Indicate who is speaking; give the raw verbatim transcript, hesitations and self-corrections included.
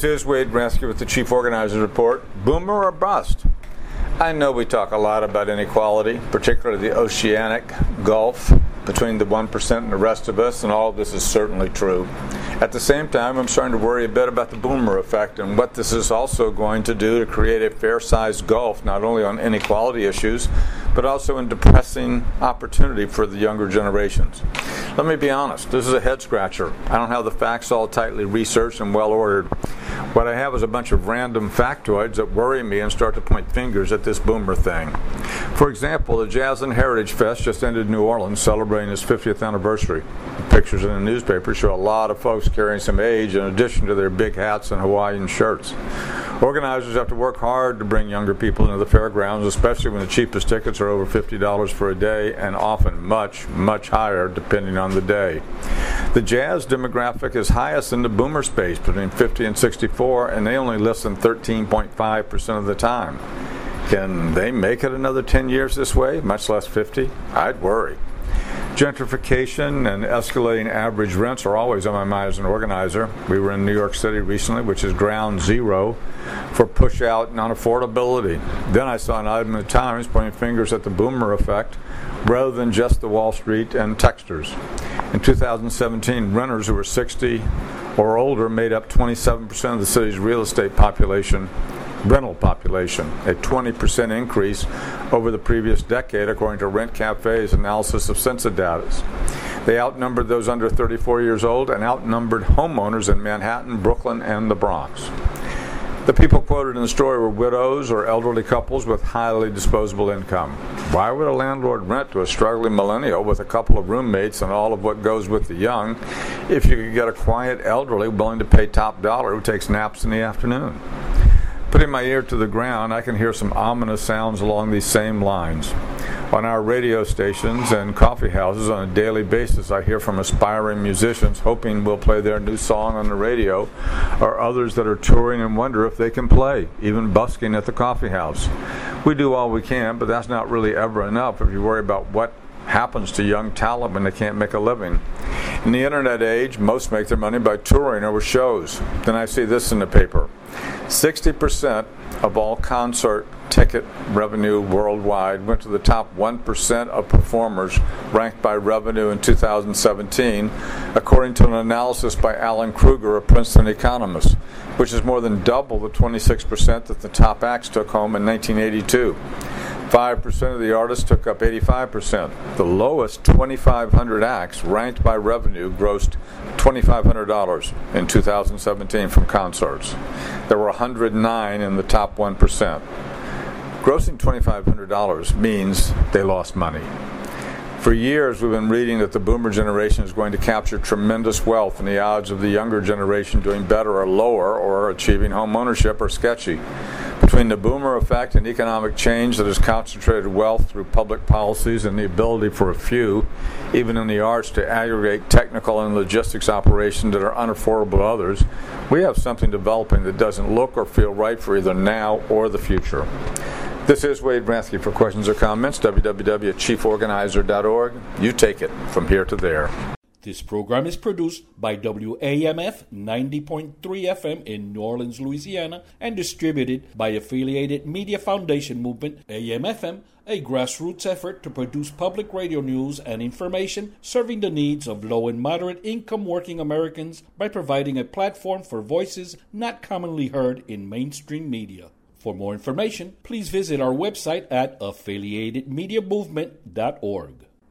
Speaker 1: This is Wade Ransky with the Chief Organizers Report. Boomer or bust? I know we talk a lot about inequality, particularly the oceanic gulf between the one percent and the rest of us, and all of this is certainly true. At the same time, I'm starting to worry a bit about the boomer effect and what this is also going to do to create a fair-sized gulf, not only on inequality issues, but also in depressing opportunity for the younger generations. Let me be honest, this is a head-scratcher. I don't have the facts all tightly researched and well-ordered. What I have is a bunch of random factoids that worry me and start to point fingers at this boomer thing. For example, the Jazz and Heritage Fest just ended in New Orleans, celebrating its fiftieth anniversary. The pictures in the newspaper show a lot of folks carrying some age in addition to their big hats and Hawaiian shirts. Organizers have to work hard to bring younger people into the fairgrounds, especially when the cheapest tickets are over fifty dollars for a day and often much, much higher depending on the day. The Jazz demographic is highest in the boomer space between fifty and sixty-four, and they only listen thirteen point five percent of the time. Can they make it another ten years this way, much less fifty? I'd worry. Gentrification and escalating average rents are always on my mind as an organizer. We were in New York City recently, which is ground zero for push-out and unaffordability. Then I saw an item in the Times pointing fingers at the boomer effect rather than just the Wall Street and techsters. In two thousand seventeen, renters who were sixty or older made up twenty-seven percent of the city's real estate population. rental population, a twenty percent increase over the previous decade, according to Rent Cafe's analysis of census data. They outnumbered those under thirty-four years old and outnumbered homeowners in Manhattan, Brooklyn, and the Bronx. The people quoted in the story were widows or elderly couples with highly disposable income. Why would a landlord rent to a struggling millennial with a couple of roommates and all of what goes with the young if you could get a quiet elderly willing to pay top dollar who takes naps in the afternoon? Putting my ear to the ground, I can hear some ominous sounds along these same lines. On our radio stations and coffee houses on a daily basis, I hear from aspiring musicians hoping we'll play their new song on the radio, or others that are touring and wonder if they can play, even busking at the coffee house. We do all we can, but that's not really ever enough if you worry about what happens to young talent when they can't make a living. In the internet age, most make their money by touring or with shows. Then I see this in the paper. sixty percent of all concert ticket revenue worldwide went to the top one percent of performers ranked by revenue in two thousand seventeen, according to an analysis by Alan Kruger, a Princeton economist, which is more than double the twenty-six percent that the top acts took home in nineteen eighty-two. five percent of the artists took up eighty-five percent. The lowest twenty-five hundred acts ranked by revenue grossed two thousand five hundred dollars in two thousand seventeen from concerts. There were one hundred nine in the top one percent. Grossing two thousand five hundred dollars means they lost money. For years, we've been reading that the boomer generation is going to capture tremendous wealth, and the odds of the younger generation doing better are lower, or achieving home ownership are sketchy. Between the boomer effect and economic change that has concentrated wealth through public policies and the ability for a few, even in the arts, to aggregate technical and logistics operations that are unaffordable to others, we have something developing that doesn't look or feel right for either now or the future. This is Wade Ransky. For questions or comments, w w w dot chief organizer dot org. You take it from here to there.
Speaker 2: This program is produced by W A M F ninety point three F M in New Orleans, Louisiana, and distributed by Affiliated Media Foundation Movement, A M F M, a grassroots effort to produce public radio news and information serving the needs of low and moderate income working Americans by providing a platform for voices not commonly heard in mainstream media. For more information, please visit our website at affiliated media movement dot org.